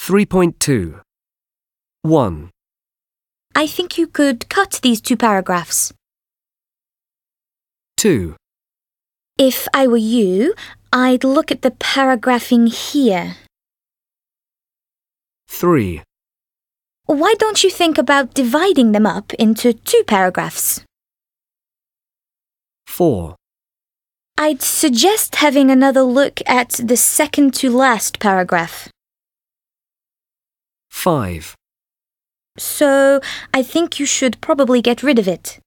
3.2. 1, I think you could cut these 2 paragraphs. 2, If I were you, I'd look at the paragraphing here. 3, Why don't you think about dividing them up into 2 paragraphs? 4, I'd suggest having another look at the second to last paragraph. 5, So, I think you should probably get rid of it.